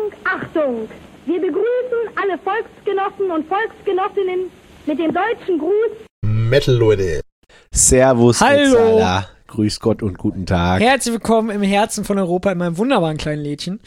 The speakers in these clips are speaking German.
Achtung! Wir begrüßen alle Volksgenossen und Volksgenossinnen mit dem deutschen Gruß. Metal, Leute. Servus, Hallo. Exala. Grüß Gott und guten Tag. Herzlich willkommen im Herzen von Europa in meinem wunderbaren kleinen Lädchen.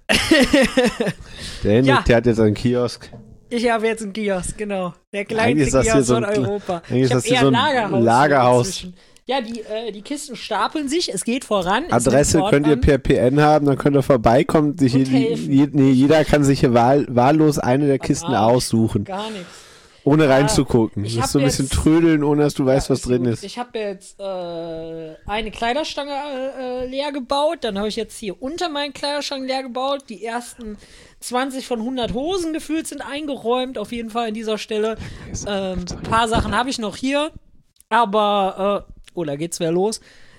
Der Hendrik, der hat jetzt einen Kiosk. Ich habe jetzt einen Kiosk, genau. Der Eigentlich kleinste ist das hier Kiosk so von ein- Europa. eigentlich ist Ich habe das hier eher so ein ein Lagerhaus. inzwischen. Ja, die Kisten stapeln sich, es geht voran. Adresse könnt ihr per PN haben, dann könnt ihr vorbeikommen. helfen. Jeder kann sich hier wahllos eine der Kisten Gar nicht. aussuchen, Gar nichts. ohne reinzugucken. ich Das hab ist so ein bisschen jetzt- trödeln, ohne dass du weißt, Ja, was drin ist. Ich habe jetzt eine Kleiderstange leer gebaut, dann habe ich jetzt hier unter meinen Kleiderstangen leer gebaut. Die ersten 20 von 100 Hosen gefühlt sind eingeräumt, auf jeden Fall an dieser Stelle. Ein paar Sachen habe ich noch hier, aber, da geht's wieder los.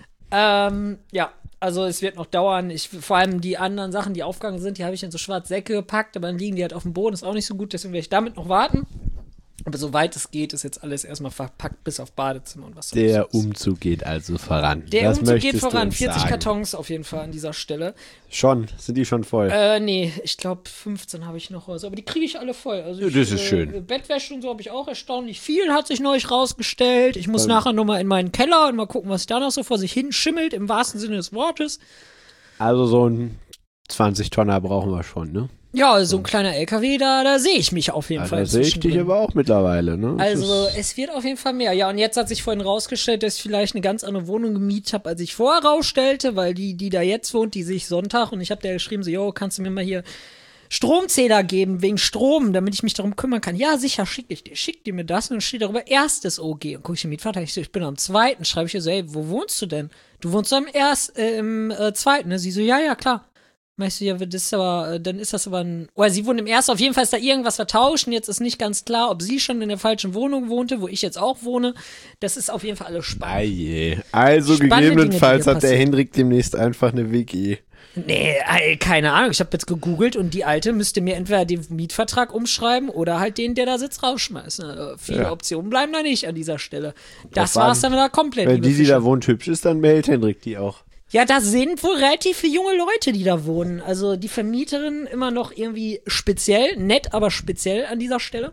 Ja, also es wird noch dauern. Vor allem die anderen Sachen, die aufgegangen sind, die habe ich in so schwarze Säcke gepackt, aber dann liegen die halt auf dem Boden, ist auch nicht so gut, deswegen werde ich damit noch warten. Aber soweit es geht, ist jetzt alles erstmal verpackt bis auf Badezimmer und was sonst Der ist. Umzug geht also voran. Der Was Umzug geht möchtest du voran. uns 40 sagen? Kartons auf jeden Fall an dieser Stelle. Schon, sind die schon voll? Nee, ich glaube 15 habe ich noch raus. Aber die kriege ich alle voll. Also Ja, das ist schön. Bettwäsche und so habe ich auch erstaunlich viel, hat sich neulich rausgestellt. Ich muss nachher nochmal in meinen Keller und mal gucken, was da noch so vor sich hin schimmelt, im wahrsten Sinne des Wortes. Also so ein 20-Tonner brauchen wir schon, ne? Ja, so ein kleiner LKW, da sehe ich mich auf jeden Ja, Fall. da sehe ich dich zwischendrin. aber auch mittlerweile, ne? Das Also ist- es wird auf jeden Fall mehr. Ja, und jetzt hat sich vorhin rausgestellt, dass ich vielleicht eine ganz andere Wohnung gemietet habe, als ich vorher rausstellte, weil die da jetzt wohnt, die sehe ich Sonntag und ich habe der geschrieben, so, jo, kannst du mir mal hier Stromzähler geben, wegen Strom, damit ich mich darum kümmern kann. Ja, sicher, schick ich dir. Schick dir mir das und dann steht darüber erstes OG. Und gucke ich den Mietvertrag, ich so, ich bin am zweiten. Schreibe ich ihr so, ey, wo wohnst du denn? Du wohnst am zweiten, ne? Sie so, ja, klar. Meinst du, ja, das ist aber, dann ist das aber ein, oder sie wohnt im ersten, auf jeden Fall ist da irgendwas vertauscht und jetzt ist nicht ganz klar, ob sie schon in der falschen Wohnung wohnte, wo ich jetzt auch wohne. Das ist auf jeden Fall alles spannend. Eie. Also Spannende gegebenenfalls Dinge, die hat der hier Hendrik demnächst einfach eine WG. Nee, keine Ahnung, ich habe jetzt gegoogelt und die Alte müsste mir entweder den Mietvertrag umschreiben oder halt den, der da sitzt, rausschmeißen. Viele Ja. Optionen bleiben da nicht an dieser Stelle. Das Drauf war's an. dann wieder komplett. Wenn liebe die Fische. da wohnt, hübsch ist, dann behält Hendrik die auch. Ja, da sind wohl relativ viele junge Leute, die da wohnen. Also die Vermieterin immer noch irgendwie speziell, nett, aber speziell an dieser Stelle.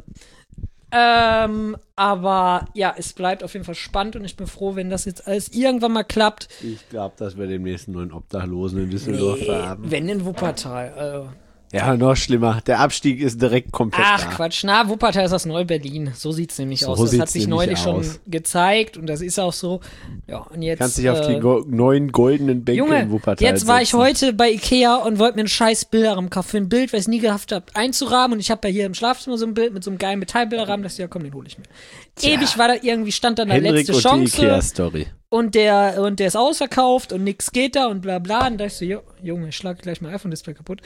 Aber ja, es bleibt auf jeden Fall spannend und ich bin froh, wenn das jetzt alles irgendwann mal klappt. Ich glaube, dass wir demnächst einen neuen Obdachlosen in Düsseldorf haben. Wenn in Wuppertal. Ja, noch schlimmer. Der Abstieg ist direkt komplett Ach da. Quatsch, na, Wuppertal ist das Neu-Berlin. So sieht's nämlich So aus. Das hat sieht's sich nämlich neulich schon aus. gezeigt und das ist auch so. Ja, und jetzt. Kannst dich auf die neuen goldenen Bänke Junge, in Wuppertal jetzt war ich setzen. heute bei Ikea und wollte mir einen scheiß Bilderrahmen kaufen für ein Bild, weil ich es nie gehabt habe, einzurahmen. Und ich habe ja hier im Schlafzimmer so ein Bild mit so einem geilen Metallbilderrahmen. Das ja, komm, den hole ich mir. Ewig war da irgendwie, stand dann da Hendrik letzte und die Chance. Ikea-Story. Und der ist ausverkauft und nix geht da und bla bla. Und da ich so, Junge, ich schlag gleich mein iPhone-Display kaputt.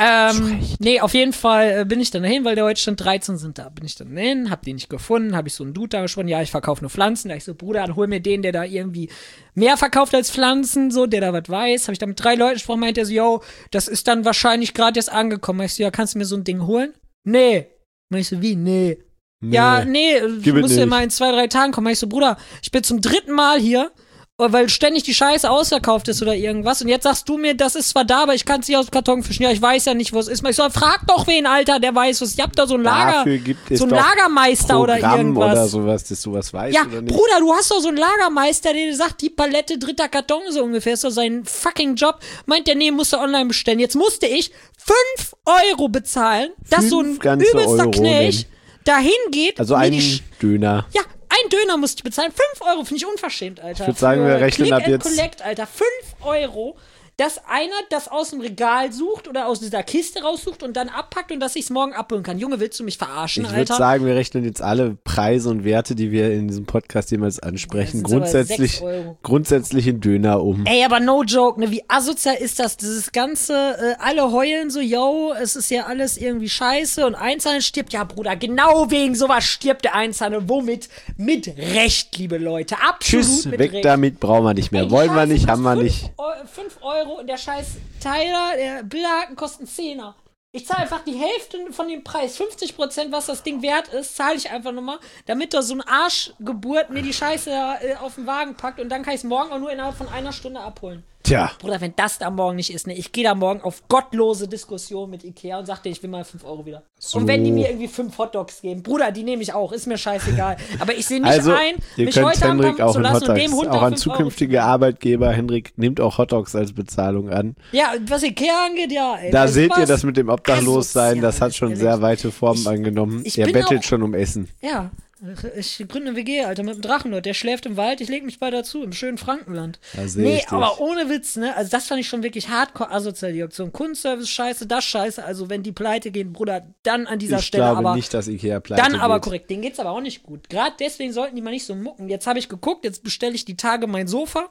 Nee, auf jeden Fall bin ich dann dahin, weil der heute stand 13 sind da. Bin ich dann dahin, hab den nicht gefunden, hab ich so einen Dude da gesprochen, ja, ich verkaufe nur Pflanzen. Da ich so, Bruder, dann hol mir den, der da irgendwie mehr verkauft als Pflanzen, so, der da was weiß. Hab ich da mit 3 Leuten gesprochen, meint er so, yo, das ist dann wahrscheinlich gerade erst angekommen. Ich so, ja, kannst du mir so ein Ding holen? Nee. Ich so, wie? Nee. Ja, nee, Gib es musst ja nicht. mal in 2, 3 Tagen kommen. Ich so, Bruder, ich bin zum 3. Mal hier, weil ständig die Scheiße ausverkauft ist oder irgendwas. Und jetzt sagst du mir, das ist zwar da, aber ich kann es nicht aus dem Karton fischen. Ja, ich weiß ja nicht, wo es ist. Ich so, frag doch wen, Alter, der weiß was. Ich hab da so ein Dafür gibt es so ein doch Lagermeister oder Programm irgendwas. oder sowas, dass du was weißt Ja, oder nicht. Bruder, du hast doch so einen Lagermeister, der dir sagt, die Palette 3. Karton so ungefähr, ist doch sein fucking Job. Meint der, nee, musst du online bestellen. Jetzt musste ich 5 Euro bezahlen, dass so ein 5 ganze übelster Euro Knech dahin geht. Also mir einen die Döner. ja, ein Döner musste ich bezahlen. 5 Euro, finde ich unverschämt, Alter. Ich würd sagen, wir rechnen Click ab and jetzt- Collect, Alter. 5 Euro, dass einer das aus dem Regal sucht oder aus dieser Kiste raussucht und dann abpackt und dass ich es morgen abholen kann. Junge, willst du mich verarschen, Ich würde Alter? sagen, wir rechnen jetzt alle Preise und Werte, die wir in diesem Podcast jemals ansprechen, Das sind aber grundsätzlich, 6 Euro. grundsätzlich in Döner um. Ey, aber no joke, ne, wie asozial ist das? Dieses ganze, alle heulen so, yo, es ist ja alles irgendwie scheiße und Einzelne stirbt. Ja, Bruder, genau wegen sowas stirbt der Einzelne. Womit? Mit Recht, liebe Leute. Absolut Tschüss, mit weg Recht. damit, brauchen wir nicht mehr. Ey, die Wollen wir Scheiße nicht, haben wir kostet nicht. 5 Euro und der scheiß Teiler, der Bilderhaken kostet 10er. Ich zahle einfach die Hälfte von dem Preis, 50%, was das Ding wert ist, zahle ich einfach nochmal, damit da so ein Arschgeburt mir die Scheiße auf den Wagen packt und dann kann ich es morgen auch nur innerhalb von einer Stunde abholen. Tja. Bruder, wenn das da morgen nicht ist, ne, ich gehe da morgen auf gottlose Diskussion mit Ikea und sag dir, ich will mal 5 Euro wieder. So. Und wenn die mir irgendwie 5 Hotdogs geben, Bruder, die nehme ich auch, ist mir scheißegal. Aber ich sehe nicht Also, ein, ihr mich könnt heute Abend Henrik haben auch zu in lassen und dem Hotdogs, Hund auch noch an 5 Euro zukünftige Arbeitgeber. Henrik nimmt auch Hotdogs als Bezahlung an. Ja, was Ikea angeht, ja. Ey, Da weißt du seht ihr was? das mit dem Obdachlossein, das hat Asozial, schon ehrlich. sehr weite Formen angenommen. ich Er bin bettelt auch- schon um Essen. Ja, ich gründe eine WG, Alter, mit einem Drachenlord. Der schläft im Wald, ich lege mich bei dazu, im schönen Frankenland. Da seh Nee, ich dich. aber ohne Witz, ne? Also das fand ich schon wirklich hardcore asozial, die Aktion. Kunstservice scheiße, das scheiße. Also wenn die pleite gehen, Bruder, dann an dieser Ich Stelle glaube aber. nicht, dass Ikea pleite Dann aber geht. korrekt, denen geht's aber auch nicht gut. Gerade deswegen sollten die mal nicht so mucken. Jetzt habe ich geguckt, jetzt bestelle ich die Tage mein Sofa.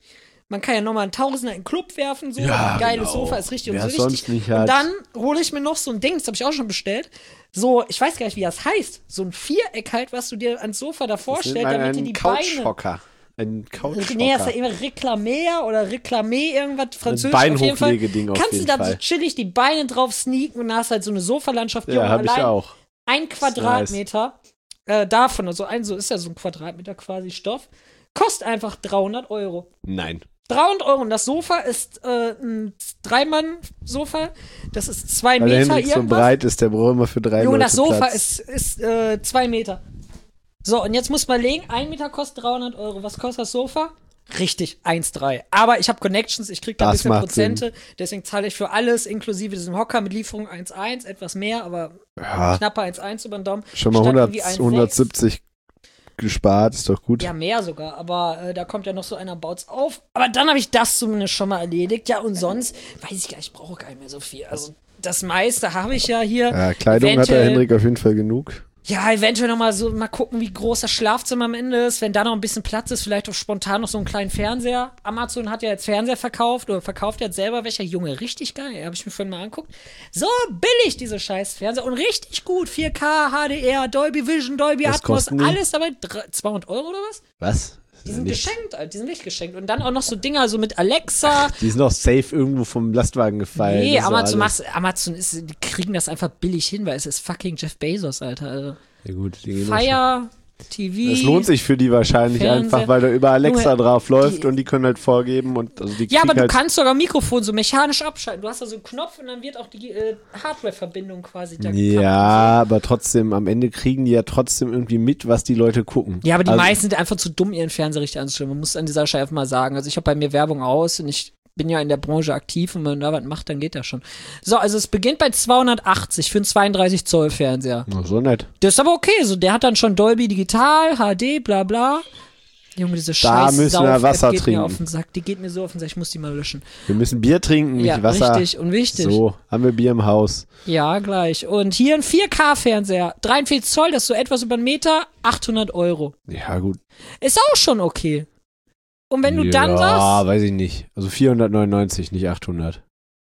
Man kann ja nochmal einen Tausender in den Club werfen, so. Ja, Ein geiles genau. Sofa ist richtig Wer und es so sonst richtig. nicht Und hat. dann hole ich mir noch so ein Ding, das habe ich auch schon bestellt. So, ich weiß gar nicht, wie das heißt. So ein Viereck halt, was du dir ans Sofa da vorstellst, damit dir die Beine. Couchhocker. Ein Couchhocker. Nee, das ist ja immer Reclamer oder Reclamé, irgendwas französisch. Beinhochlegeding auf Kannst jeden du da so Fall. chillig die Beine drauf sneaken und hast halt so eine Sofalandschaft. Ja, Junge, hab ich allein auch. ein Quadratmeter davon, also ist ja so ein Quadratmeter quasi Stoff, kostet einfach 300 Euro. Nein. 300 Euro und das Sofa ist ein Dreimann-Sofa. Das ist 2 Weil der Meter Henrik so irgendwas. breit ist, der braucht immer für 3 Junge, Leute das Sofa Platz. ist 2 Meter. So, und jetzt muss man legen, 1 Meter kostet 300 Euro. Was kostet das Sofa? Richtig, 1,3. Aber ich habe Connections, ich krieg da ein Das bisschen macht Prozente. Deswegen zahle ich für alles, inklusive diesem Hocker mit Lieferung 1,1, etwas mehr, aber Ja, knapper 1,1 über den Daumen. schon mal Statt 100, irgendwie 1,6. 170 gespart, ist doch gut. Ja, mehr sogar, aber da kommt ja noch so einer, baut's auf. Aber dann habe ich das zumindest schon mal erledigt. Ja, und sonst weiß ich gar nicht, ich brauche gar nicht mehr so viel. Also das meiste habe ich ja hier. Ja, Kleidung hat der Eventuell- Henrik auf jeden Fall genug. Ja, eventuell noch mal so mal gucken, wie groß das Schlafzimmer am Ende ist. Wenn da noch ein bisschen Platz ist, vielleicht auch spontan noch so einen kleinen Fernseher. Amazon hat ja jetzt Fernseher verkauft oder verkauft jetzt selber welcher. Junge, richtig geil. Habe ich mir vorhin mal angeguckt. So billig, diese scheiß Fernseher. Und richtig gut. 4K, HDR, Dolby Vision, Dolby Was Atmos, kosten die? alles dabei. 200 Euro oder was? Was? Die sind Nicht. geschenkt, Alter. Die sind nicht geschenkt. Und dann auch noch so Dinger so mit Alexa. Die sind auch safe irgendwo vom Lastwagen gefallen. Nee, Das ist Amazon, alles- die kriegen das einfach billig hin, weil es ist fucking Jeff Bezos, Alter. Also, Ja gut, die gehen auch Fire, TV. Das lohnt sich für die wahrscheinlich Fernseher. einfach, weil da über Alexa Junge, drauf läuft die- und die können halt vorgeben und also die Ja, aber kriegen du halt, kannst sogar Mikrofon so mechanisch abschalten. Du hast da so einen Knopf und dann wird auch die Hardware-Verbindung quasi da gekappt und ja, aber trotzdem, am Ende kriegen die ja trotzdem irgendwie mit, was die Leute gucken. so. Ja, aber die Also, meisten sind einfach zu dumm, ihren Fernseher richtig anzustellen. Man muss an dieser Stelle einfach mal sagen. Also ich habe bei mir Werbung aus und ich bin ja in der Branche aktiv und wenn man da was macht, dann geht das schon. So, also es beginnt bei 280 für einen 32 Zoll Fernseher. Na, so nett. Das ist aber okay. So, der hat dann schon Dolby Digital, HD, bla bla. Junge, diese Da scheiß müssen wir Sauf-App Wasser geht mir trinken. auf den Sack. Die geht mir so auf den Sack, ich muss die mal löschen. Wir müssen Bier trinken, Ja, nicht Wasser. richtig und wichtig. So, haben wir Bier im Haus. Ja, gleich. Und hier ein 4K-Fernseher, 43 Zoll, das ist so etwas über einen Meter, 800 Euro. Ja, gut. Ist auch schon okay. Und wenn du ja, dann sagst, weiß ich nicht. Also 499, nicht 800.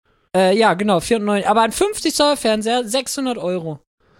ja, genau, 409, aber ein 50 Zoll Fernseher, 600 Euro.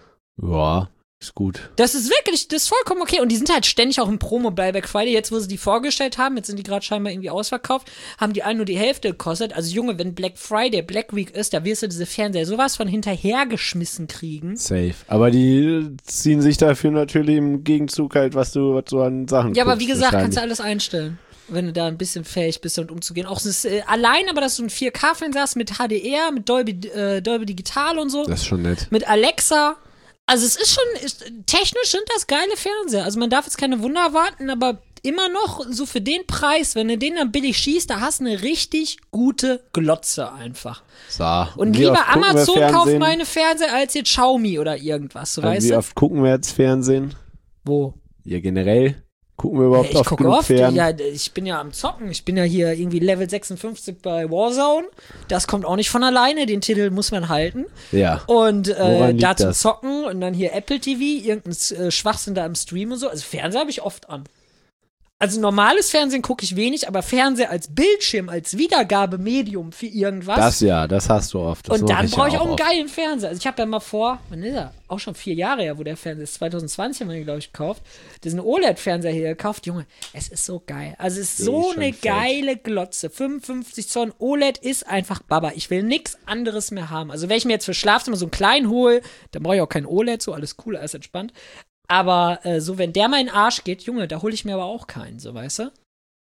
Ja, ist gut. Das ist wirklich, das ist vollkommen okay. Und die sind halt ständig auch im Promo bei Black Friday. Jetzt, wo sie die vorgestellt haben, jetzt sind die gerade scheinbar irgendwie ausverkauft, haben die einen nur die Hälfte gekostet. Also Junge, wenn Black Friday, Black Week ist, da wirst du diese Fernseher sowas von hinterhergeschmissen kriegen. Safe. Aber die ziehen sich dafür natürlich im Gegenzug halt, was du an Sachen Ja, aber guckst, wie gesagt, kannst wahrscheinlich. du alles einstellen. Wenn du da ein bisschen fähig bist, damit umzugehen. Auch das, allein, aber dass du einen 4K-Fernseher hast mit HDR, mit Dolby Digital und so, Das ist schon nett. mit Alexa. Also es ist schon, technisch sind das geile Fernseher. Also man darf jetzt keine Wunder erwarten, aber immer noch so für den Preis, wenn du den dann billig schießt, da hast du eine richtig gute Glotze einfach. So. Und wie oft lieber gucken wir Amazon kauft Fernsehen? meine Fernseher als jetzt Xiaomi oder irgendwas, so weißt Wie du? oft gucken wir jetzt Fernsehen? Wo? Ja, generell. Gucken wir überhaupt Ich oft gucke genug oft, fern? ja, ich bin ja am Zocken. Ich bin ja hier irgendwie Level 56 bei Warzone. Das kommt auch nicht von alleine, den Titel muss man halten. Ja. Und Woran liegt da zum das? Zocken und dann hier Apple TV, irgendein Schwachsinn da im Stream und so. Also Fernseher habe ich oft an. Also normales Fernsehen gucke ich wenig, aber Fernseher als Bildschirm, als Wiedergabemedium für irgendwas. Das hast du oft. Das und mach dann ich brauche ich ja auch einen oft. geilen Fernseher. Also ich habe ja mal vor, wann ist er? Auch schon 4 Jahre her, wo der Fernseher ist. 2020 haben wir ihn, glaube ich, gekauft. Diesen OLED-Fernseher hier gekauft. Junge, es ist so geil. Also es ist Der so ist schon eine fett. geile Glotze. 55 Zoll OLED ist einfach Baba. Ich will nichts anderes mehr haben. Also wenn ich mir jetzt für Schlafzimmer so einen kleinen hole, dann brauche ich auch kein OLED, so alles cool, alles entspannt. Aber so, wenn der mal in den Arsch geht, Junge, da hole ich mir aber auch keinen, so weißt du?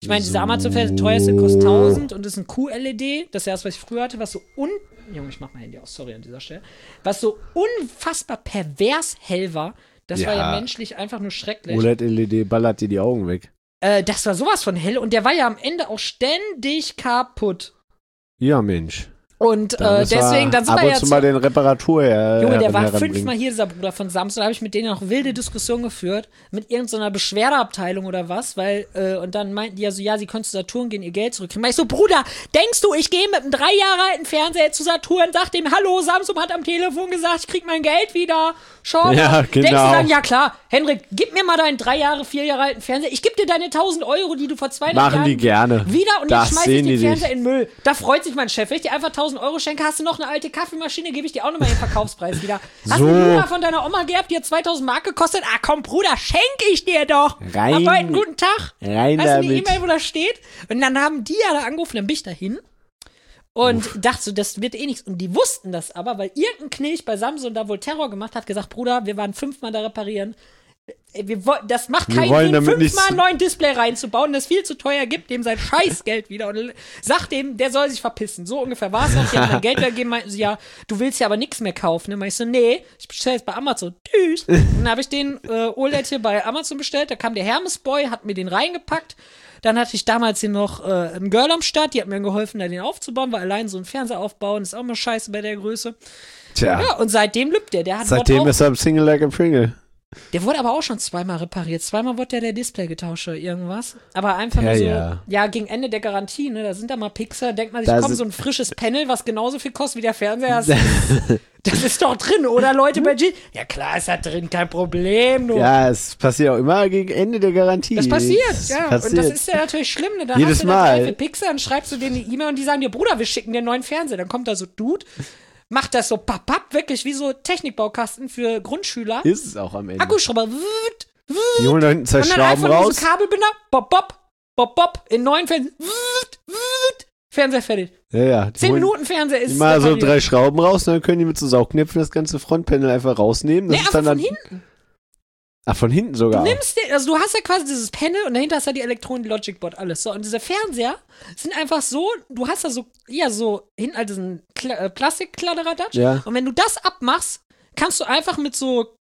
Ich meine, diese Amazon-Fernseher, der teuerste kostet 1000 und das ist ein QLED. Das ist ja das, was ich früher hatte, was so Junge, ich mach mein Handy aus, sorry an dieser Stelle. Was so unfassbar pervers hell war. Das war ja menschlich einfach nur schrecklich. OLED-LED ballert dir die Augen weg. Das war sowas von hell und der war ja am Ende auch ständig kaputt. Ja, Mensch. Und deswegen, dann sind wir jetzt mal den Reparatur Junge, der war 5-mal hier, dieser Bruder von Samsung. Da habe ich mit denen noch wilde Diskussionen geführt. Mit irgendeiner Beschwerdeabteilung oder was. Und dann meinten die ja so, ja, sie können zu Saturn gehen, ihr Geld zurückkriegen. Ich so, Bruder, denkst du, ich gehe mit einem 3 Jahre alten Fernseher zu Saturn, sag dem, hallo, Samsung hat am Telefon gesagt, ich krieg mein Geld wieder. Schau. Ja, genau. Denkst du dann, ja klar, Henrik, gib mir mal deinen 3 Jahre, 4 Jahre alten Fernseher. Ich geb dir deine 1000 Euro, die du vor 2 Jahren machen die gerne. Wieder und das jetzt schmeiß ich den Fernseher nicht. in den Müll. Da freut sich mein Chef. Wenn ich dir einfach 1000 Euro schenke, hast du noch eine alte Kaffeemaschine, gebe ich dir auch nochmal den Verkaufspreis wieder. Hast du eine Luna von deiner Oma gehabt, die hat 2000 Mark gekostet? Ah komm, Bruder, schenke ich dir doch. Rein. Hab heute einen guten Tag. Rein hast damit. du eine E-Mail, wo das steht? Und dann haben die ja da angerufen, dann bin ich dahin. Und dachte so, das wird eh nichts. Und die wussten das aber, weil irgendein Knilch bei Samsung da wohl Terror gemacht hat, gesagt, Bruder, wir waren 5-mal da reparieren. Das macht keinen Sinn, 5-mal einen neuen Display reinzubauen, das viel zu teuer, gibt dem sein Scheißgeld wieder und sagt dem, der soll sich verpissen. So ungefähr war es noch. Die haben dann Geld gegeben, meinten sie, ja, du willst ja aber nichts mehr kaufen. Dann ich so, nee, ich bestelle jetzt bei Amazon. Tschüss. Dann habe ich den OLED hier bei Amazon bestellt, da kam der Hermesboy, hat mir den reingepackt. Dann hatte ich damals hier noch ein Girl am Start, die hat mir geholfen, da den aufzubauen, weil allein so ein Fernseher aufbauen ist auch mal scheiße bei der Größe. Tja. Ja, und seitdem lübt der. Hat seitdem ist er im Single like a Pringle. Der wurde aber auch schon 2-mal repariert. 2-mal wurde der Display getauscht oder irgendwas. Aber einfach nur so, ja, gegen Ende der Garantie, ne, da sind da mal Pixel, denkt man sich, komm, so ein frisches Panel, was genauso viel kostet wie der Fernseher. Das ist doch drin, oder Leute bei G? Ja klar, ist da drin, kein Problem. Nur. Ja, es passiert auch immer gegen Ende der Garantie. Das passiert, ja. Und das ist ja natürlich schlimm, ne? Da jedes hast du Mal. 3 für Pixel, dann schreibst du denen eine E-Mail und die sagen dir, Bruder, wir schicken dir einen neuen Fernseher. Dann kommt da so, Dude, macht das so papp, wirklich wie so Technikbaukasten für Grundschüler. Ist es auch am Ende. Akkuschrauber, die holen da hinten 2 Schrauben raus. Und dann Kabelbinder, bop, in neuen Fernseher, Fernseher fertig. Ja. 10 Minuten Fernseher ist mal so 3 Schrauben raus, dann können die mit so Saugnäpfen das ganze Frontpanel einfach rausnehmen. Das ist dann hinten. Ach, von hinten sogar. Du hast ja quasi dieses Panel und dahinter hast du die Elektronen, die Logic Board, alles. So, und diese Fernseher sind einfach so, du hast da so hinten halt diesen Plastikkladderadatsch. Ja. Und wenn du das abmachst, kannst du einfach mit so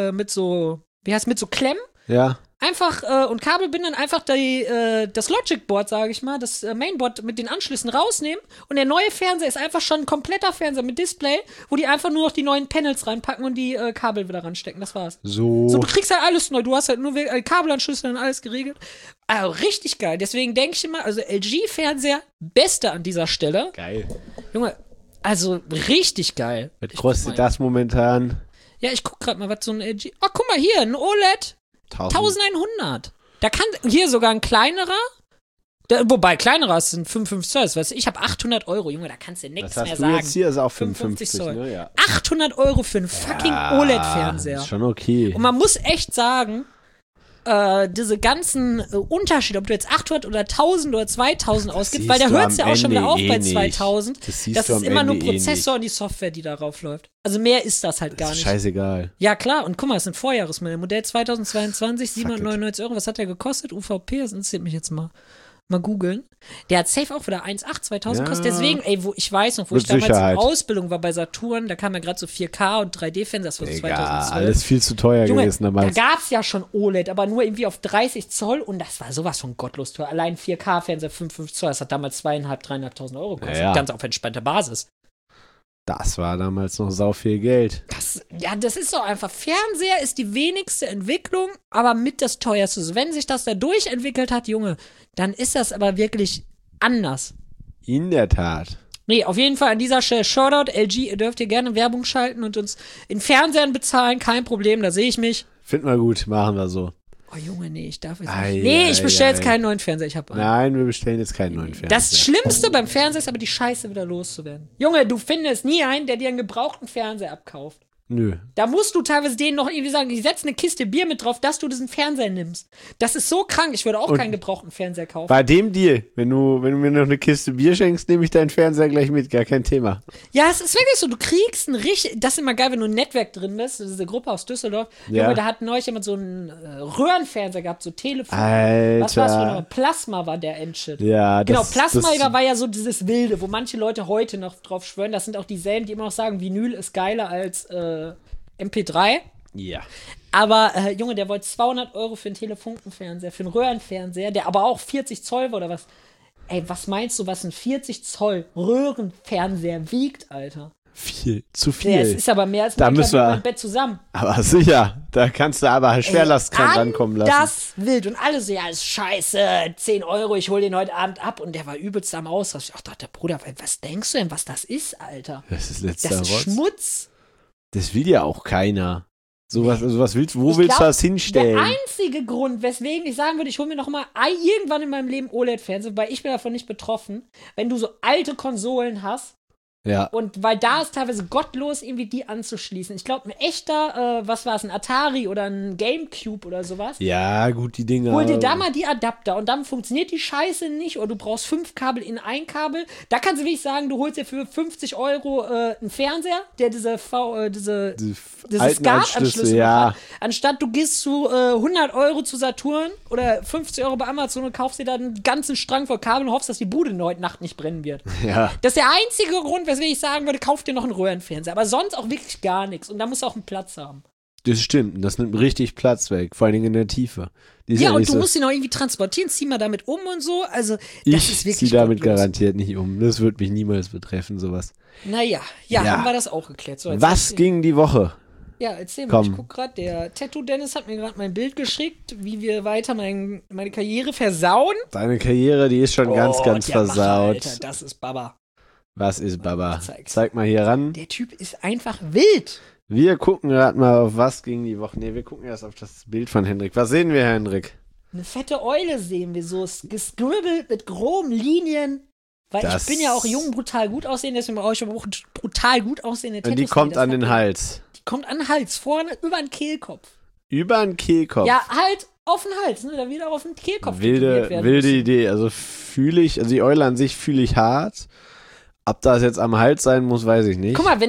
Klemmen, ja, einfach und Kabelbindern einfach das Logic Board, sage ich mal, das Mainboard mit den Anschlüssen rausnehmen und der neue Fernseher ist einfach schon ein kompletter Fernseher mit Display, wo die einfach nur noch die neuen Panels reinpacken und die Kabel wieder ranstecken, das war's. So, du kriegst halt alles neu, du hast halt nur Kabelanschlüsse und alles geregelt. Also richtig geil, deswegen denke ich immer, also LG-Fernseher, beste an dieser Stelle. Geil. Junge, also richtig geil. Was kostet das momentan? Ja, ich guck gerade mal, was so ein LG, oh, guck mal hier, ein OLED. 1100. Da kann hier sogar ein kleinerer, wobei kleinerer sind 55 Zoll, weißt du, ich habe 800 Euro, Junge, da kannst du nichts mehr sagen. Jetzt hier ist auch 55 Zoll. Ne? Ja. 800 Euro für einen fucking OLED-Fernseher. Ist schon okay. Und man muss echt sagen, diese ganzen Unterschiede, ob du jetzt 800 oder 1000 oder 2000 ausgibst, weil da hört es ja auch schon wieder auf bei 2000. Das ist immer nur Prozessor und die Software, die darauf läuft. Also mehr ist das halt gar nicht. Scheißegal. Ja, klar. Und guck mal, das ist ein Vorjahresmodell. Modell 2022, 799 Euro. Was hat der gekostet? UVP, das interessiert mich jetzt mal googeln. Der hat safe auch wieder 1,8 2000 gekostet. Deswegen, ich weiß noch, wo ich damals in Ausbildung war bei Saturn, da kam ja gerade so 4K und 3D-Fernseher, das war so 2012. Alles viel zu teuer gewesen damals. Da gab's ja schon OLED, aber nur irgendwie auf 30 Zoll und das war sowas von gottlos teuer. Allein 4K-Fernseher 5 Zoll, das hat damals 2.500 Euro gekostet. Ja. Ganz auf entspannter Basis. Das war damals noch sau viel Geld. Das ist so einfach. Fernseher ist die wenigste Entwicklung, aber mit das teuerste. Wenn sich das da durchentwickelt hat, Junge, dann ist das aber wirklich anders. In der Tat. Nee, auf jeden Fall an dieser Stelle Shoutout, LG, ihr dürft ihr gerne Werbung schalten und uns in Fernsehern bezahlen, kein Problem, da sehe ich mich. Finden wir gut, machen wir so. Oh Junge, nee, ich darf jetzt nicht. Ich bestelle jetzt keinen neuen Fernseher, ich habe einen. Nein, wir bestellen jetzt keinen neuen Fernseher. Das Schlimmste beim Fernseher ist aber die Scheiße wieder loszuwerden. Junge, du findest nie einen, der dir einen gebrauchten Fernseher abkauft. Nö. Da musst du teilweise denen noch irgendwie sagen, die setzen eine Kiste Bier mit drauf, dass du diesen Fernseher nimmst. Das ist so krank. Ich würde auch keinen gebrauchten Fernseher kaufen. Bei dem Deal, wenn du mir noch eine Kiste Bier schenkst, nehme ich deinen Fernseher gleich mit, gar kein Thema. Ja, es ist wirklich so, du kriegst ein richtig, das ist immer geil, wenn du ein Netzwerk drin bist, diese Gruppe aus Düsseldorf. Ja. Junge, da hat neulich jemand so einen Röhrenfernseher gehabt, so Telefon. Alter. Was war das für ein Plasma war der Endshit. Ja, Genau, das, Plasma das, war ja so dieses Wilde, wo manche Leute heute noch drauf schwören. Das sind auch dieselben, die immer noch sagen, Vinyl ist geiler als MP3. Ja. Aber, Junge, der wollte 200 € für einen Telefunkenfernseher, für einen Röhrenfernseher, der aber auch 40 Zoll war oder was. Ey, was meinst du, was ein 40 Zoll Röhrenfernseher wiegt, Alter? Zu viel. Ja, es ist aber mehr als Da mein müssen wir- mein Bett zusammen. Aber sicher, da kannst du aber Schwerlastkrank rankommen lassen. Das wild. Und alle so, ja, ist scheiße, 10 €, ich hol den heute Abend ab. Und der war übelst am Ausrasten. Ich dachte, Bruder, was denkst du denn, was das ist, Alter? Das ist letzter Das ist Rotz. Schmutz. Das will ja auch keiner. Sowas, also was willst, wo Ich willst du glaub, das hinstellen? Der einzige Grund, weswegen ich sagen würde, ich hole mir noch mal irgendwann in meinem Leben OLED-Fernseher, weil ich bin davon nicht betroffen, wenn du so alte Konsolen hast, Ja. und weil da ist teilweise gottlos, irgendwie die anzuschließen. Ich glaube, ein echter, was war es, ein Atari oder ein Gamecube oder sowas. Ja, gut, die Dinger. Hol dir da mal die Adapter und dann funktioniert die Scheiße nicht oder du brauchst 5 Kabel in ein Kabel. Da kannst du wirklich sagen, du holst dir für 50 € einen Fernseher, der diese alten SCART-Anschlüsse ja. hat. Anstatt du gehst zu 100 € zu Saturn oder 50 € bei Amazon und kaufst dir dann einen ganzen Strang voll Kabel und hoffst, dass die Bude heute Nacht nicht brennen wird. Ja. Das ist der einzige Grund, weswegen ich sagen würde, kauf dir noch einen Röhrenfernseher. Aber sonst auch wirklich gar nichts. Und da musst du auch einen Platz haben. Das stimmt. Das nimmt richtig Platz weg. Vor allen Dingen in der Tiefe. Die ist Ja, und nicht du so, musst ihn auch irgendwie transportieren. Zieh mal damit um und so. Also, das ich ist wirklich ziehe damit gottlos. garantiert nicht um. Das wird mich niemals betreffen, sowas. Naja, Ja. haben wir das auch geklärt. So, jetzt Was erzähl- ging die Woche? Ja, erzähl mal. Komm. Ich guck gerade, der Tattoo-Dennis hat mir gerade mein Bild geschickt, wie wir weiter meine Karriere versauen. Deine Karriere, die ist schon ganz der versaut. Macher, Alter, das ist Baba. Was ist Baba? Zeig's. Zeig mal hier ran. Der Typ ist einfach wild. Wir gucken gerade mal, auf was ging die Woche. Nee, wir gucken erst auf das Bild von Hendrik. Was sehen wir, Hendrik? Eine fette Eule sehen wir so, gescribbelt mit groben Linien. Weil Das- ich bin ja auch jung, brutal gut aussehen, deswegen brauche ich aber auch brutal gut aussehende Und die Tattoos. kommt Das an hat den mir- Hals. Die kommt an den Hals, vorne über den Kehlkopf. Über den Kehlkopf. Ja, halt auf den Hals, ne? Da wieder auf den Kehlkopf Wilde tätowiert werden wilde müssen. Idee. Also die Eule an sich fühle ich hart. Ob das jetzt am Hals sein muss, weiß ich nicht. Guck mal, wenn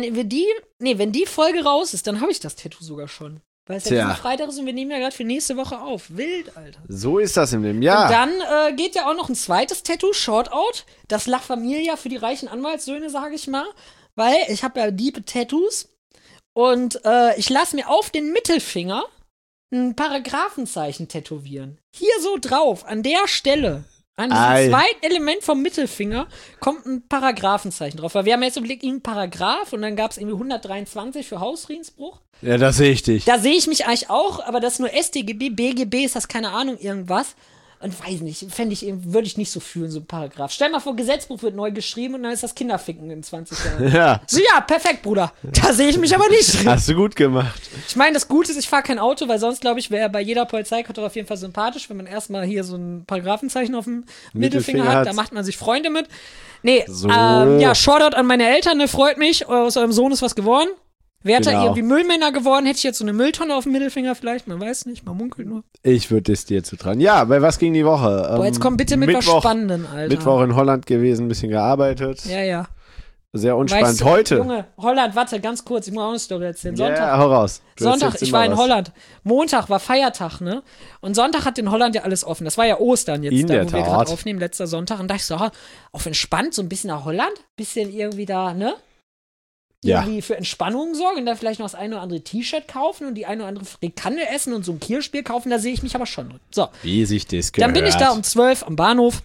die Folge raus ist, dann habe ich das Tattoo sogar schon. Weil es ja Tja. diesen Freitag ist und wir nehmen ja gerade für nächste Woche auf. Wild, Alter. So ist das im Leben. Ja. Und dann geht ja auch noch ein zweites Tattoo, Shortout. Das La Familia für die reichen Anwaltssöhne, sage ich mal. Weil ich habe ja diebe Tattoos. Und ich lasse mir auf den Mittelfinger ein Paragraphenzeichen tätowieren. Hier so drauf, an der Stelle. An diesem zweiten Element vom Mittelfinger kommt ein Paragraphenzeichen drauf. Weil wir haben jetzt überlegt, einen Paragraph und dann gab es irgendwie 123 für Hausfriedensbruch. Ja, das sehe ich dich. Da sehe ich mich eigentlich auch, aber das ist nur StGB, BGB ist das keine Ahnung irgendwas. Und weiß nicht, würde ich nicht so fühlen, so ein Paragraph. Stell mal vor, Gesetzbuch wird neu geschrieben und dann ist das Kinderficken in 20 Jahren. Ja. So, ja, perfekt, Bruder. Da sehe ich mich aber nicht drin. Hast du gut gemacht. Ich meine, das Gute ist, ich fahre kein Auto, weil sonst, glaube ich, wäre bei jeder Polizeikontrolle auf jeden Fall sympathisch, wenn man erstmal hier so ein Paragraphenzeichen auf dem Mittelfinger hat. Da macht man sich Freunde mit. Nee, So. ja, Shoutout an meine Eltern, ne, freut mich. Aus eurem Sohn ist was geworden. Wäre da Genau. irgendwie Müllmänner geworden, hätte ich jetzt so eine Mülltonne auf dem Mittelfinger vielleicht, man weiß nicht, man munkelt nur. Ich würde es dir zutrauen. Ja, bei was ging die Woche? Boah, jetzt komm bitte mit was Spannendem, Alter. Mittwoch in Holland gewesen, ein bisschen gearbeitet. Ja, ja. Sehr unspannend. Weißt du, Heute. Junge, Holland, warte, ganz kurz, ich muss auch eine Story erzählen. Ja, Sonntag, hau raus. Du Sonntag, erzählst ich immer war in was. Holland. Montag war Feiertag, ne? Und Sonntag hat in Holland ja alles offen. Das war ja Ostern jetzt, In da, der wo wir Tat. gerade aufnehmen, letzter Sonntag. Und da dachte ich so, auf entspannt, so ein bisschen nach Holland, bisschen irgendwie da, ne? Ja. Irgendwie für Entspannung sorgen und da vielleicht noch das eine oder andere T-Shirt kaufen und die eine oder andere Frikandel essen und so ein Kirschbier kaufen, da sehe ich mich aber schon drin. So. Wie sich das gehört. Dann bin ich da um 12 am Bahnhof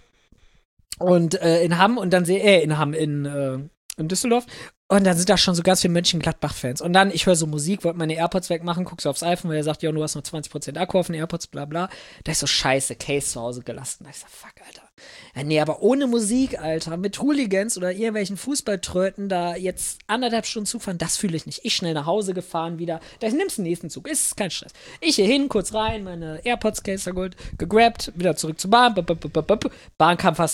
und in Hamm und dann in Düsseldorf. Und dann sind da schon so ganz viele Mönchengladbach-Fans. Und dann, ich höre so Musik, wollte meine AirPods wegmachen, guck so aufs iPhone, weil er sagt, ja, du hast noch 20% Akku auf den AirPods, bla bla. Da ist so scheiße, Case zu Hause gelassen. Da ich so, fuck, Alter. Ja, nee, aber ohne Musik, Alter, mit Hooligans oder irgendwelchen Fußballtröten da jetzt 1,5 Stunden Zug fahren, das fühle ich nicht. Ich schnell nach Hause gefahren wieder. Da nimmst du den nächsten Zug, ist kein Stress. Ich hier hin, kurz rein, meine AirPods-Case da gegrabt, wieder zurück zur Bahn. Bahn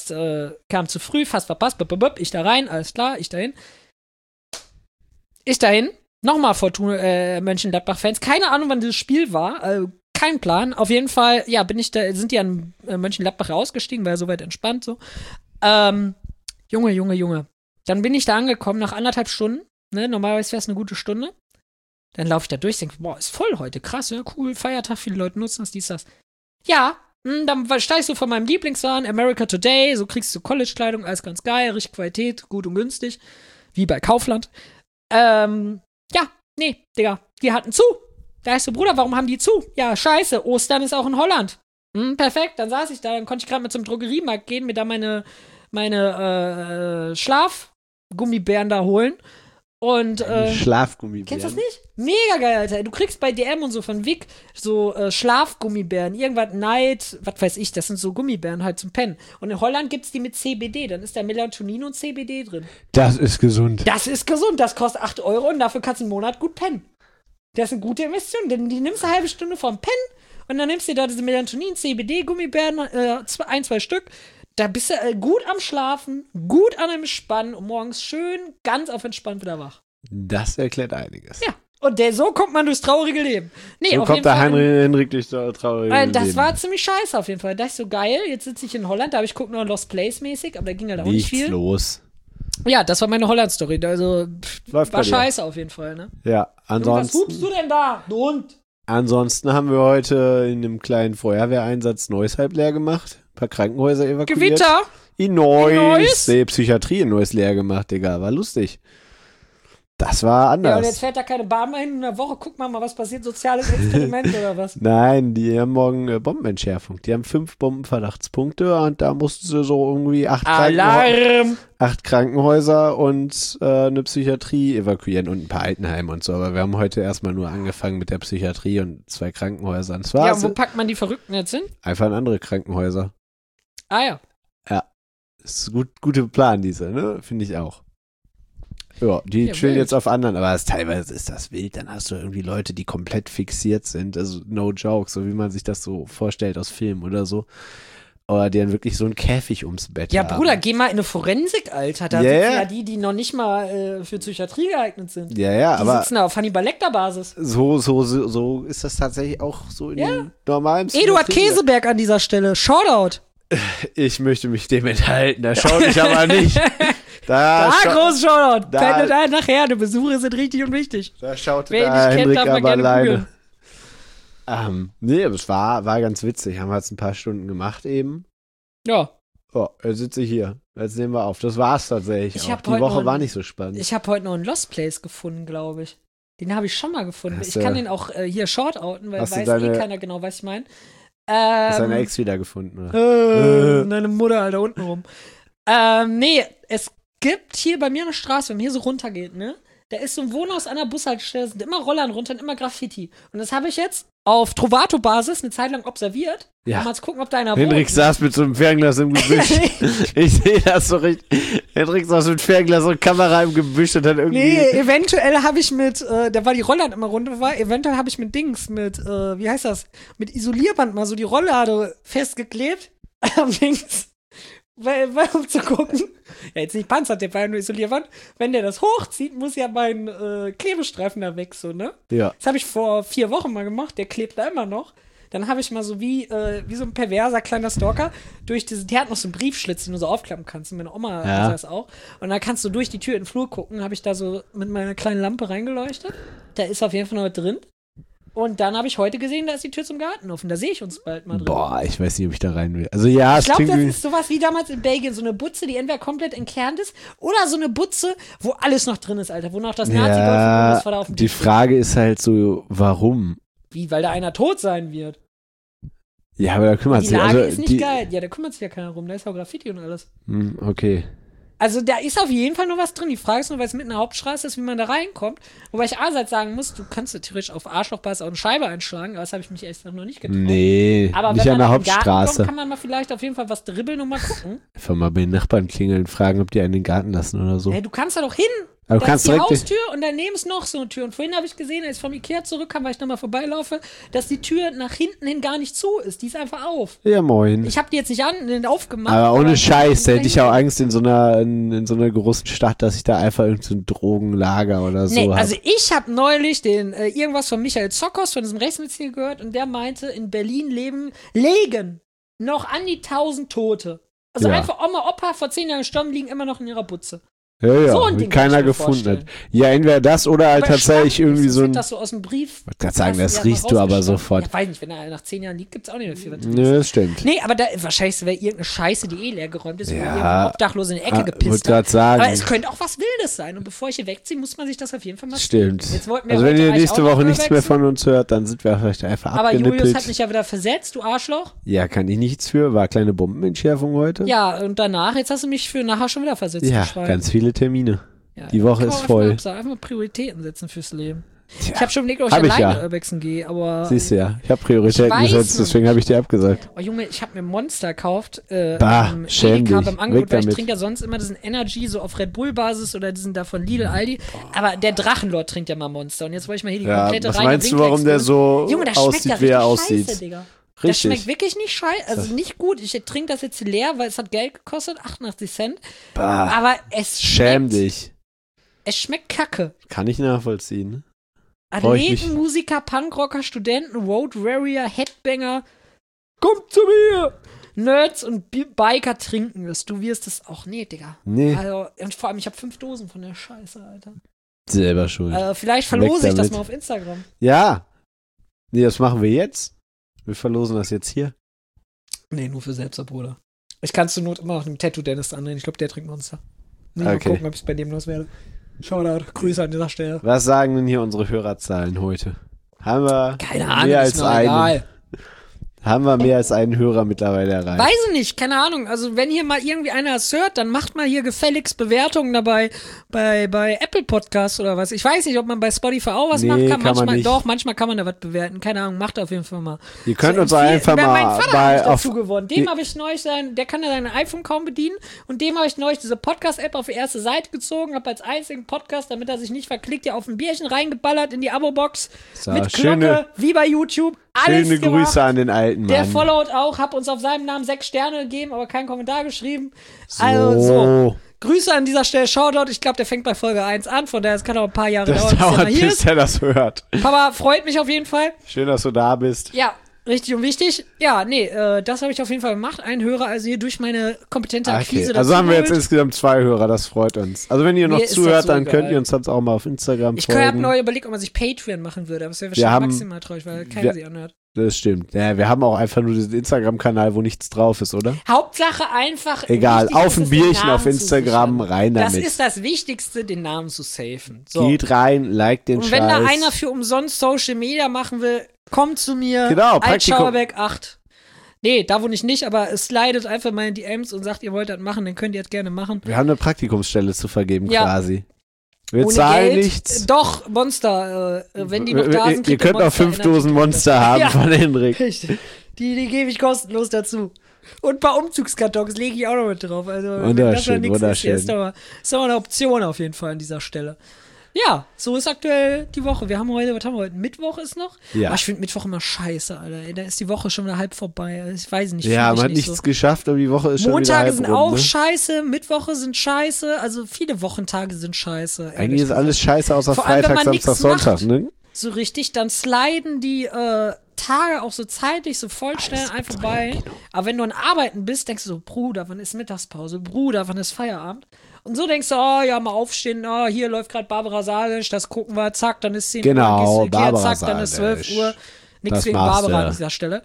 kam zu früh, fast verpasst. Ich da rein, alles klar, ich dahin. Nochmal Fortuna Mönchengladbach-Fans. Keine Ahnung, wann dieses Spiel war. Kein Plan. Auf jeden Fall, ja, sind die an Mönchengladbach ausgestiegen, war ja soweit entspannt so. Junge. Dann bin ich da angekommen nach 1,5 Stunden. Ne? Normalerweise wäre es eine gute Stunde. Dann laufe ich da durch, denke, boah, ist voll heute, krass, ja, cool, Feiertag, viele Leute nutzen das, dies, das. Ja, dann steige ich so vor meinem Lieblingswagen, America Today, so kriegst du College-Kleidung, alles ganz geil, richtig Qualität, gut und günstig, wie bei Kaufland. Digga, die hatten zu. Da ist so, Bruder, warum haben die zu? Ja, scheiße, Ostern ist auch in Holland. Perfekt, dann saß ich da, dann konnte ich gerade mal zum Drogeriemarkt gehen, mir da meine Schlafgummibären da holen. Und, Schlafgummibären. Kennst du das nicht? Mega geil, Alter. Du kriegst bei DM und so von Vic so Schlafgummibären, irgendwas Night, was weiß ich, das sind so Gummibären halt zum Pennen. Und in Holland gibt's die mit CBD, dann ist da Melatonin und CBD drin. Das ist gesund. Das ist gesund, das kostet 8 € und dafür kannst du einen Monat gut pennen. Das ist eine gute Investition, denn die nimmst du eine halbe Stunde vorm Pennen und dann nimmst du da diese Melatonin, CBD, Gummibären, 2 Stück. Da bist du gut am Schlafen, gut am Entspannen und morgens schön ganz auf entspannt wieder wach. Das erklärt einiges. Ja, und so kommt man durchs traurige Leben. Nee, so auf kommt jeden der Fall, Henrik durchs traurige Leben. das war ziemlich scheiße auf jeden Fall. Da ist so geil, jetzt sitze ich in Holland, da habe ich guckt nur Lost Place mäßig, aber da ging halt auch nicht viel. Los. Ja, das war meine Holland-Story. Also, Läuft war bei dir. scheiße auf jeden Fall, ne? Ja, ansonsten. Was hupst du denn da, du Hund? Ansonsten haben wir heute in einem kleinen Feuerwehreinsatz Neuss halb leer gemacht. Ein paar Krankenhäuser evakuiert. Gewitter! In Neuss. Neuss? Die Psychiatrie in Neuss leer gemacht, Digga. War lustig. Das war anders. Ja, und jetzt fährt da keine Bahn mehr hin in einer Woche. Guck mal, was passiert. Soziales Experiment oder was? Nein, die haben morgen Bombenentschärfung. Die haben 5 Bombenverdachtspunkte und da mussten sie so irgendwie 8 Alarm! 8 Krankenhäuser und eine Psychiatrie evakuieren und ein paar Altenheime und so. Aber wir haben heute erstmal nur angefangen mit der Psychiatrie und 2 Krankenhäusern. Das war's. Ja, und wo packt man die Verrückten jetzt hin? Einfach in andere Krankenhäuser. Ah ja. Ja. Das ist guter Plan, diese, ne? Finde ich auch. Ja, die Ja, chillen wild. jetzt auf anderen, aber teilweise ist das wild. Dann hast du irgendwie Leute, die komplett fixiert sind. Also no joke, so wie man sich das so vorstellt aus Filmen oder so. Oder die dann wirklich so einen Käfig ums Bett Ja, haben. Bruder, geh mal in eine Forensik, Alter. Da Ja, sitzen ja. ja die noch nicht mal für Psychiatrie geeignet sind. Ja, Die aber sitzen da auf Hannibal Lecter-Basis. so ist das tatsächlich auch so in den normalen Eduard Psychiatrien. Käseberg an dieser Stelle. Shoutout. Ich möchte mich dem enthalten, da schaue ich aber nicht. Da Groß Shoutout. da- Blendet ein nachher. Die Besuche sind richtig und wichtig. schaut Wer ihn da nicht kennt, Henrik darf man aber gerne alleine. googeln. Nee, aber es war ganz witzig. Haben wir jetzt ein paar Stunden gemacht eben. Ja. Oh, jetzt sitze ich hier. Jetzt nehmen wir auf. Das war's tatsächlich Ich auch. hab Die heute Woche noch- war nicht so spannend. Ich habe heute noch einen Lost Place gefunden, glaube ich. Den habe ich schon mal gefunden. Hast Ich du- kann den auch hier shortouten, weil Hast du weiß deine- keiner genau, was ich meine. Hast deine Ex wieder gefunden, oder? Deine Mutter, Alter, unten rum. Nee, es gibt hier bei mir eine Straße, wenn man hier so runtergeht, ne? Da ist so ein Wohnhaus an der Bushaltestelle, sind immer Rollern runter und immer Graffiti. Und das habe ich jetzt auf Trovato-Basis eine Zeit lang observiert. Ja. Um mal zu gucken, ob da einer Hendrik wohnt. saß mit so einem Fernglas im Gebüsch. Ich sehe das so richtig. Hendrik saß mit Fernglas und Kamera im Gebüsch und dann irgendwie. Nee, eventuell habe ich mit, da war die Rolllade immer runter, eventuell habe ich mit Dings, wie heißt das? Mit Isolierband mal so die Rolllade festgeklebt. Am Dings. Weil, um zu gucken. Ja, jetzt nicht Panzertape, war ja nur Isolierband. Wenn der das hochzieht, muss ja mein Klebestreifen da weg, so, ne? Ja. Das habe ich vor 4 Wochen mal gemacht, der klebt da immer noch. Dann habe ich mal so wie so ein perverser kleiner Stalker der hat noch so einen Briefschlitz, den du so aufklappen kannst. Und meine Oma hat das auch. Und dann kannst du durch die Tür in den Flur gucken. Habe ich da so mit meiner kleinen Lampe reingeleuchtet. Da ist auf jeden Fall noch was drin. Und dann habe ich heute gesehen, da ist die Tür zum Garten offen. Da sehe ich uns bald mal drin. Boah, ich weiß nicht, ob ich da rein will. Also ja, Ich es glaube, klingt das wie. ist sowas wie damals in Belgien, so eine Butze, die entweder komplett entkernt ist oder so eine Butze, wo alles noch drin ist, Alter. Wo noch das Nazi-Golf von auf dem Die Tisch steht. Frage ist halt so, warum? Wie, weil da einer tot sein wird. Ja, aber da kümmert Die sich. Lage Also, ist nicht geil. Ja, da kümmert sich ja keiner rum. Da ist ja auch Graffiti und alles. Okay. Also da ist auf jeden Fall noch was drin. Die Frage ist nur, weil es mitten in der Hauptstraße ist, wie man da reinkommt. Wobei ich einerseits sagen muss, du kannst ja theoretisch auf Arschlochbass auch eine Scheibe einschlagen, aber das habe ich mich echt noch nicht getraut. Nee, Aber nicht wenn an man der in den Garten Hauptstraße. kommt, kann man mal vielleicht auf jeden Fall was dribbeln und mal gucken. Einfach mal bei den Nachbarn klingeln, fragen, ob die einen in den Garten lassen oder so. Hey, du kannst da doch hin. Aber du Da ist kannst die direkt. Haustür und daneben ist noch so eine Tür. Und vorhin habe ich gesehen, als ich vom Ikea zurückkam, weil ich nochmal vorbeilaufe, dass die Tür nach hinten hin gar nicht zu ist. Die ist einfach auf. Ja, moin. Ich habe die jetzt nicht aufgemacht. Aber ohne Scheiß, da da hätte ich auch Angst in so einer großen Stadt, dass ich da einfach irgendein so ein Drogenlager oder so Nee, habe. also ich habe neulich irgendwas von Michael Zockers, von diesem Rechtsmediziner gehört und der meinte, in Berlin legen noch an die 1000 Tote. Also Ja. einfach Oma, Opa vor 10 Jahren gestorben, liegen immer noch in ihrer Butze. Ja, So ein wie Ding keiner kann ich mir gefunden hat. vorstellen. Ja, entweder das oder halt Aber tatsächlich spannend irgendwie ist, so das ein. wird das so aus dem Brief. Ich wollte gerade sagen, das Ja, riechst mal du aber rausgeschnappt. sofort. Ja, weiß nicht, wenn er nach 10 Jahren liegt, gibt's auch nicht mehr viel. Was du Nö, riechst. das stimmt. Nee, aber wahrscheinlich wäre irgendeine Scheiße, die leer geräumt ist, wo Ja. irgendein Obdachlose in die Ecke Wollte gepisst gerade hat. sagen. Aber es könnte auch was Wildes sein. Und bevor ich hier wegziehe, muss man sich das auf jeden Fall mal Stimmt. Jetzt wollten wir Also wenn heute ihr eigentlich nächste auch Woche noch nichts mehr wechseln. von uns hört, dann sind wir vielleicht einfach Aber Julius hat abgenippelt. mich ja wieder versetzt, du Arschloch. Ja, kann ich nichts für. War kleine Bombenentschärfung heute. Ja, und danach, jetzt hast du mich für nachher schon wieder versetzt. Ja, du Schwein. ganz viele Termine. Ja, die Woche kann man ist einfach voll. mal absagen, einfach mal Prioritäten setzen fürs Leben. Tja, Ich habe schon überlegt, ob ich hab ich alleine ja. Urbexen gehe, aber. Siehst du ja. Ich habe Prioritäten Ich weiß gesetzt, noch deswegen habe ich dir abgesagt. Oh Junge, ich habe mir Monster gekauft. Bah, im schäm Edeka dich. beim Angebot, Weg weil ich damit. trinke ja sonst immer diesen Energy so auf Red Bull Basis oder diesen da von Lidl, Aldi. Aber der Drachenlord trinkt ja mal Monster. Und jetzt wollte ich mal hier die Ja, komplette was reine meinst du, warum der so Junge, das schmeckt aussieht, ja wie er richtig aussieht? scheiße, Digga. Das Richtig. schmeckt wirklich nicht scheiße, also nicht gut. Ich trinke das jetzt leer, weil es hat Geld gekostet, 88 Cent. Bah, Aber es schäm schmeckt, dich. es schmeckt kacke. Kann ich nachvollziehen. Brauch ich Athleten, nicht. Musiker, Punkrocker, Studenten, Road Warrior, Headbanger, kommt zu mir! Nerds und Biker trinken es. Du wirst es auch. Nee, Digga. Nee, Also, und vor allem, ich habe 5 Dosen von der Scheiße, Alter. selber schuld. Vielleicht verlose ich das damit. mal auf Instagram. Ja. Nee, das machen wir jetzt. Wir verlosen das jetzt hier. Nee, nur für selbst, Bruder. Ich kann zur Not immer noch einem Tattoo-Dennis andrehen. Ich glaube, der trinkt Monster. Mal Okay. gucken, ob ich es bei dem loswerde. Shoutout, Grüße an dieser Stelle. Was sagen denn hier unsere Hörerzahlen heute? Haben wir Keine Ahnung, mehr ist als mir einen? egal. Haben wir mehr als einen Hörer mittlerweile erreicht? Weiß ich nicht, keine Ahnung. Also wenn hier mal irgendwie einer es hört, dann macht mal hier gefälligst Bewertungen dabei bei Apple Podcasts oder was. Ich weiß nicht, ob man bei Spotify auch was Nee, machen kann kann. man Manchmal nicht. doch, manchmal kann man da was bewerten. Keine Ahnung, macht auf jeden Fall mal. Ihr könnt So, uns empfehlen- einfach Mein mal Vater bei hat mich dazu gewonnen. Dem die- habe ich neulich der kann ja sein iPhone kaum bedienen und dem habe ich neulich diese Podcast-App auf die erste Seite gezogen, habe als einzigen Podcast, damit er sich nicht verklickt, ja auf ein Bierchen reingeballert in die Abo-Box So, mit Glocke, schöne- wie bei YouTube. Alles Schöne gemacht. Grüße an den alten Der Mann. followt auch, hab uns auf seinem Namen 6 Sterne gegeben, aber keinen Kommentar geschrieben. Also so. So. Grüße an dieser Stelle, Shoutout. Ich glaube, der fängt bei Folge 1 an, von daher es kann auch ein paar Jahre Das dauern, bis der dauert, mal hier bis ist. er das hört. Papa freut mich auf jeden Fall. Schön, dass du da bist. Ja, richtig und wichtig. Ja, nee, das habe ich auf jeden Fall gemacht. Ein Hörer also hier durch meine kompetente Akquise Okay. Also haben wir jetzt dazugeholt. insgesamt 2 Hörer, das freut uns. Also wenn ihr noch Mir ist das zuhört, so dann egal. könnt ihr uns sonst auch mal auf Instagram Ich habe folgen. neu überlegt, ob man sich Patreon machen würde, aber es wäre Wir wahrscheinlich haben- maximal traurig, weil keiner wir- sie anhört. Das stimmt. Ja, wir haben auch einfach nur diesen Instagram-Kanal, wo nichts drauf ist, oder? Hauptsache einfach. Egal, wichtig auf ist ein es, den Bierchen Namen auf zu Instagram, sichern. rein Das damit. ist das Wichtigste, den Namen zu safen. So. Geht rein, like den Und Scheiß. wenn da einer für umsonst Social Media machen will, kommt zu mir. Genau, Praktikum. Altschauerbeck 8. Nee, da wohne ich nicht, aber es slidet einfach meine DMs und sagt, ihr wollt das machen, dann könnt ihr das gerne machen. Wir haben eine Praktikumsstelle zu vergeben, Ja. quasi. Wir Ohne zahlen Geld. nichts. Doch, Monster. Wenn die noch da sind, Ihr kriegt ihr könnt auch 5 Monster Dosen Energy. Monster haben Ja. von Henrik. Richtig. Die gebe ich kostenlos dazu. Und ein paar Umzugskartons lege ich auch noch mit drauf. Also, wenn das Wunderschön, dann nichts wunderschön. Ist doch mal eine Option auf jeden Fall an dieser Stelle. Ja, so ist aktuell die Woche. Was haben wir heute? Mittwoch ist noch? Ja. Aber ich finde Mittwoch immer scheiße, Alter. Ey, da ist die Woche schon wieder halb vorbei. Ich weiß nicht. Ja, fühl ich man hat nicht nichts so. geschafft, aber die Woche ist schon wieder Montage halb sind rum, auch ne? scheiße, Mittwoche sind scheiße, also viele Wochentage sind scheiße. ehrlich Eigentlich ist gesagt. alles scheiße außer Vor allem, wenn Freitag, man nichts Samstag, Sonntag, macht. ne? So richtig, dann sliden die Tage auch so zeitlich so voll schnell einfach vorbei. Aber wenn du an Arbeiten bist, denkst du so, Bruder, wann ist Mittagspause? Bruder, wann ist Feierabend? Und so denkst du, oh ja, mal aufstehen, oh, hier läuft gerade Barbara Salisch, das gucken wir, zack, dann ist 10 Genau, Uhr, gehst du Ikea, Barbara zack, dann ist 12 Salisch. Uhr. Nichts Das wegen machst Barbara du. an dieser Stelle.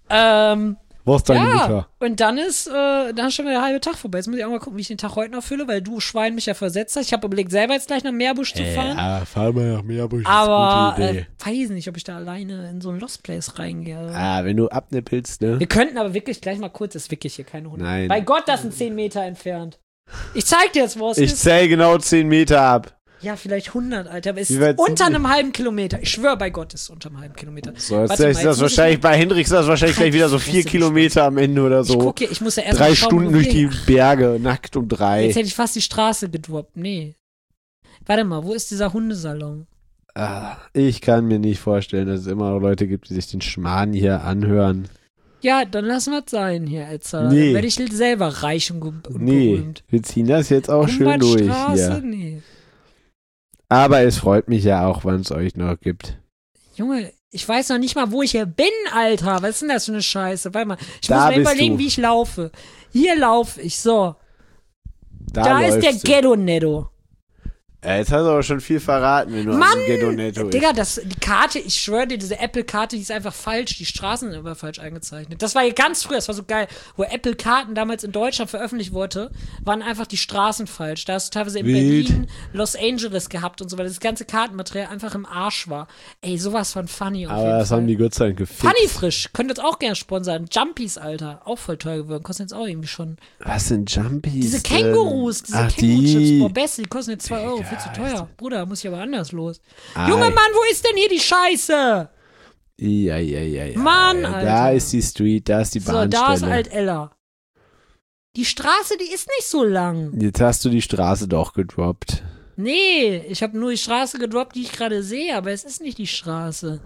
Wo ist deine Ja, Mutter? und dann ist schon wieder der halbe Tag vorbei. Jetzt muss ich auch mal gucken, wie ich den Tag heute noch fülle, weil du Schwein mich ja versetzt hast. Ich habe überlegt, selber jetzt gleich nach Meerbusch zu fahren. Ja, fahr mal nach Meerbusch. Aber ist eine gute Idee. weiß nicht, ob ich da alleine in so ein Lost Place reingehe. Wenn du abnippelst, ne? Wir könnten aber wirklich gleich mal kurz, ist wirklich hier keine Hunde. Nein. Bei Gott, das sind 10 Meter entfernt. Ich zeig dir jetzt, wo es Ich ist. zähl genau 10 Meter ab. Ja, vielleicht 100, Alter. Aber es Wie ist weit sind unter die? einem halben Kilometer. Ich schwöre bei Gott, es ist unter einem halben Kilometer. So, jetzt Warte mal, ist das jetzt muss wahrscheinlich, bei Hendrik ist das wahrscheinlich gleich wieder so Halt die 4 Fresse, Kilometer am Ende oder Ich so. gucke, ich muss ja erst 3 mal schauen, Stunden wo durch wir- die Berge, nackt um 3. Jetzt hätte ich fast die Straße gedroppt. Nee. Warte mal, wo ist dieser Hundesalon? Ich kann mir nicht vorstellen, dass es immer noch Leute gibt, die sich den Schmarrn hier anhören. Ja, dann lassen wir es sein hier, Elster. Nee. Dann werde ich selber reich und Nee, berühmt. wir ziehen das jetzt auch schön durch hier. Nee. Aber es freut mich ja auch, wann es euch noch gibt. Junge, ich weiß noch nicht mal, wo ich hier bin, Alter. Was ist denn das für eine Scheiße? Warte mal, ich Da muss mal bist überlegen, du. wie ich laufe. Hier laufe ich, so. Da ist der läufst du. Ghetto-Netto. Jetzt hast du aber schon viel verraten, wenn du Mann! am Ghetto-Netto bist. Digga, die Karte, ich schwöre dir, diese Apple-Karte, die ist einfach falsch. Die Straßen sind aber falsch eingezeichnet. Das war ja ganz früher, das war so geil. Wo Apple-Karten damals in Deutschland veröffentlicht wurde, waren einfach die Straßen falsch. Da hast du teilweise in Wild. Berlin, Los Angeles gehabt und so, weil das ganze Kartenmaterial einfach im Arsch war. Ey, sowas von funny auf Aber jeden das Fall. haben die Gott sei Dank gefixt. Funny frisch, könnt jetzt auch gerne sponsern. Jumpies, Alter, auch voll teuer geworden. Kosten jetzt auch irgendwie schon. Was sind Jumpies? Diese Kängurus, diese Ach, Känguru-Chips, die. boah, Beste, die kosten jetzt 2 Euro, viel zu Digga, teuer. Bruder, muss ich aber anders los. Ei. Junge Mann, wo ist denn hier die Scheiße? Ja. Mann, Da Alter. ist die Street, da ist die So, Bahnstelle. da ist Alt-Ella. Die Straße, die ist nicht so lang. Jetzt hast du die Straße doch gedroppt. Nee, ich habe nur die Straße gedroppt, die ich gerade sehe, aber es ist nicht die Straße.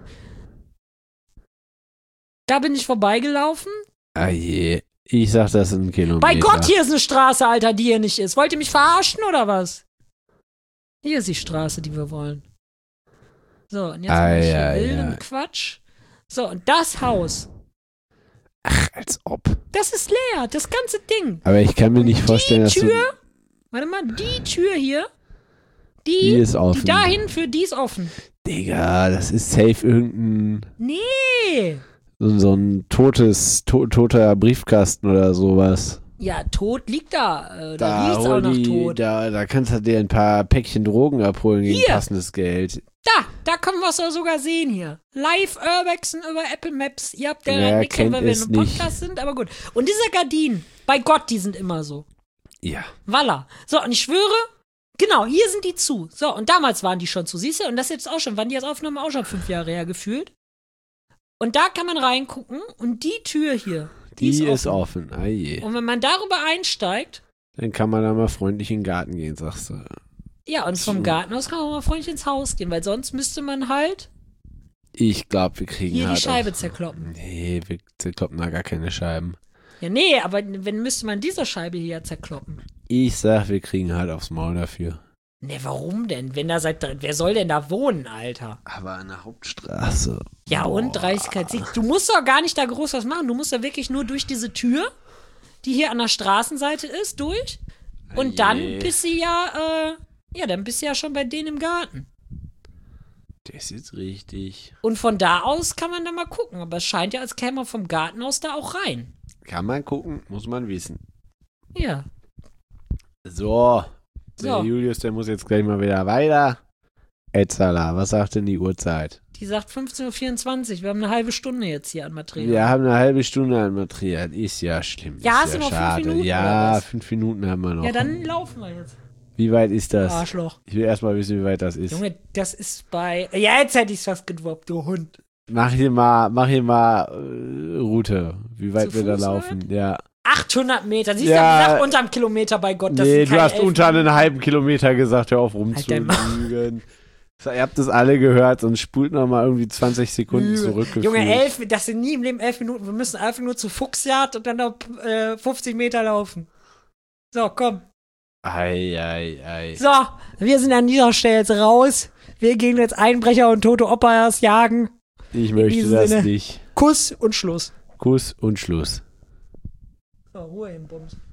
Da bin ich vorbeigelaufen. Ah je. Ich sag, das sind 1 Kilometer. Bei Gott, hier ist eine Straße, Alter, die hier nicht ist. Wollt ihr mich verarschen oder was? Hier ist die Straße, die wir wollen. So, und jetzt mache ich hier wilden Quatsch. So, und das Haus, Ach, als ob. das ist leer, das ganze Ding. Aber ich kann mir nicht vorstellen, dass Die du... Tür, warte mal, die Tür hier, Die ist offen. die dahin führt, die ist offen. Digga, das ist safe irgendein... Nee. So ein toter Briefkasten oder sowas. Ja, tot liegt da. Da riecht's auch nach tot. Da kannst du dir ein paar Päckchen Drogen abholen gegen Hier. passendes Geld. Da können wir es doch sogar sehen hier. Live Urbexen über Apple Maps. Ihr habt ja Wer nichts, weil kennt wir es in einem nicht? Podcast sind, aber gut. Und diese Gardinen, bei Gott, die sind immer so. Ja. Voila. So, und ich schwöre, genau, hier sind die zu. So, und damals waren die schon zu, siehst du? Und das jetzt auch schon, waren die als Aufnahme auch schon 5 Jahre her gefühlt. Und da kann man reingucken und die Tür hier, die ist offen. Ah je. Und wenn man darüber einsteigt, Dann kann man da mal freundlich in den Garten gehen, sagst du. ja, und vom Gartenhaus kann man mal freundlich ins Haus gehen, weil sonst müsste man halt Ich glaube, wir kriegen hier halt die Scheibe auch, zerkloppen. Nee, wir zerkloppen da gar keine Scheiben. Ja, nee, aber wenn müsste man diese Scheibe hier ja zerkloppen. Ich sag, wir kriegen halt aufs Maul dafür. Nee, warum denn? Wer soll denn da wohnen, Alter? Aber an der Hauptstraße. Ja, und Dreistigkeit. Du musst doch gar nicht da groß was machen. Du musst da wirklich nur durch diese Tür, die hier an der Straßenseite ist, durch. Und dann bist du dann bist du ja schon bei denen im Garten. Das ist richtig. Und von da aus kann man da mal gucken. Aber es scheint ja, als käme man vom Gartenhaus da auch rein. Kann man gucken, muss man wissen. Ja. So. Der So. Julius, der muss jetzt gleich mal wieder weiter. Etzala, was sagt denn die Uhrzeit? Die sagt 15:24 Uhr. Wir haben eine halbe Stunde jetzt hier an Material. Wir haben eine halbe Stunde an Material. Ist ja schlimm. Ja, ist hast du noch 5 schade. Minuten, oder Ja, was? 5 Minuten haben wir noch. Ja, dann laufen wir jetzt. Wie weit ist das? Arschloch. Ich will erstmal wissen, wie weit das ist. Junge, das ist bei. Ja, jetzt hätte ich es fast gedroppt, du Hund. Mach hier mal Route. Wie weit Zu wir da Fuß, laufen. Ja. 800 Meter. Siehst Ja. du, ich sag unterm Kilometer bei Gott. Das Nee, sind du keine hast 11 unter Minuten. einen halben Kilometer gesagt, hör auf Halt dein rumzulügen. So, ihr habt das alle gehört und spult nochmal irgendwie 20 Sekunden zurück. Junge, 11, das sind nie im Leben 11 Minuten. Wir müssen einfach nur zu Fuchsjagd und dann noch 50 Meter laufen. So, komm. Ei. So, wir sind an dieser Stelle jetzt raus. Wir gehen jetzt Einbrecher und tote Opas jagen. Ich möchte diesem das Sinne. nicht. Kuss und Schluss. Kuss und Schluss. So, Ruhe im Bums.